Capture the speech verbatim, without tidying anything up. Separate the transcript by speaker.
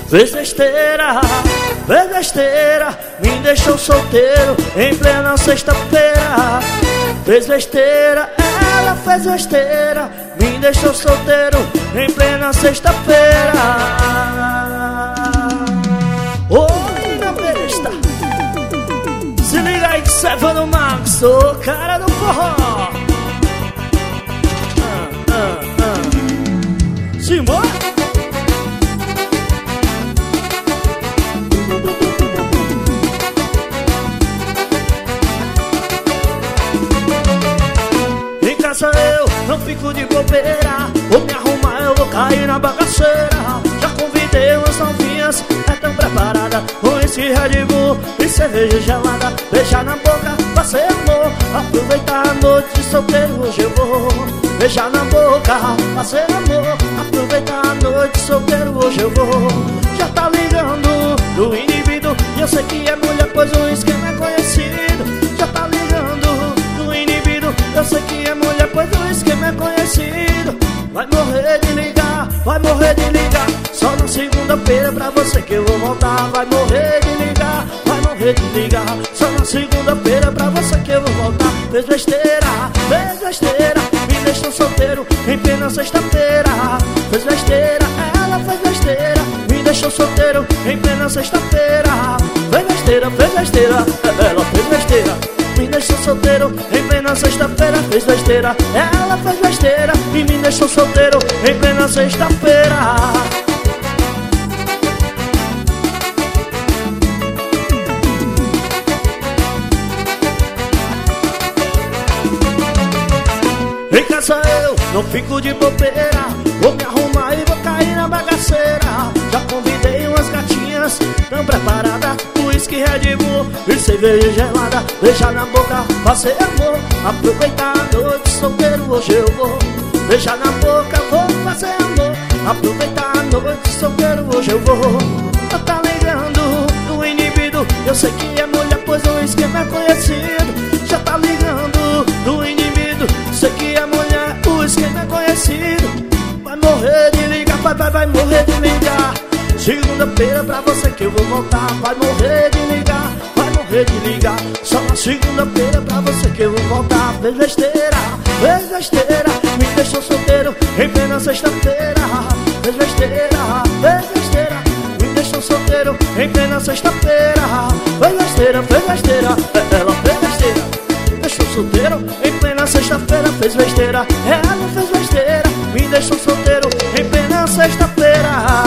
Speaker 1: fez besteira, fez besteira, me deixou solteiro em plena sexta-feira. Fez besteira, ela fez besteira, me deixou solteiro em plena sexta-feira. Outra besta, se liga aí que cê é no Max, o cara do forró. ah, ah, ah. Simbora! Eu não fico de bobeira, vou me arrumar, eu vou cair na bagaceira. Já convidei umas novinhas, é tão preparada, com esse Red Bull e cerveja gelada. Beijar na boca, fazer amor, aproveitar a noite de solteiro, hoje eu vou. Beijar na boca, fazer amor, aproveitar a noite de solteiro, hoje eu vou. Já tá ligando do indivíduo, e eu sei que é mulher, pois o esquema é conhecido. Já tá ligando do indivíduo, eu sei que é mulher, pois o esquema é conhecido. Vai morrer de ligar, vai morrer de ligar, só na segunda-feira pra você que eu vou voltar. Vai morrer de ligar, vai morrer de ligar, só na segunda-feira pra você que eu vou voltar. Fez besteira, fez besteira, me deixou solteiro em plena sexta-feira. Fez besteira, ela fez besteira, me deixou solteiro em plena sexta-feira. Fez besteira, fez besteira, ela fez besteira, me deixou solteiro em plena sexta-feira. Fez besteira, ela fez besteira e me deixou solteiro em plena sexta-feira. Em casa eu não fico de bobeira, vou me arrumar e vou cair na bagaceira. Já convidei umas gatinhas tão preparadas, uísque, Red Bull e cerveja gelada. Beijar na boca, fazer amor, aproveitar a noite solteiro, hoje eu vou. Beijar na boca, vou fazer amor, aproveitar a noite solteiro, hoje eu vou. Eu tá ligando do indivíduo, eu sei que é mulher, pois o esquema é conhecido. Já tá ligando do indivíduo, sei que é mulher, o esquema é conhecido. Vai morrer de ligar, vai, vai, vai morrer de ligar. Segunda-feira pra você que eu vou voltar. Vai morrer de ligar, vai morrer de ligar, só na segunda-feira pra você que eu vou voltar. Fez besteira, fez besteira, me deixou solteiro em plena sexta-feira. Fez besteira, fez besteira, me deixou solteiro em plena sexta-feira. Fez besteira, fez besteira, ela fez besteira, deixou solteiro em plena sexta-feira. Fez besteira, ela fez besteira, me deixou solteiro em plena sexta-feira.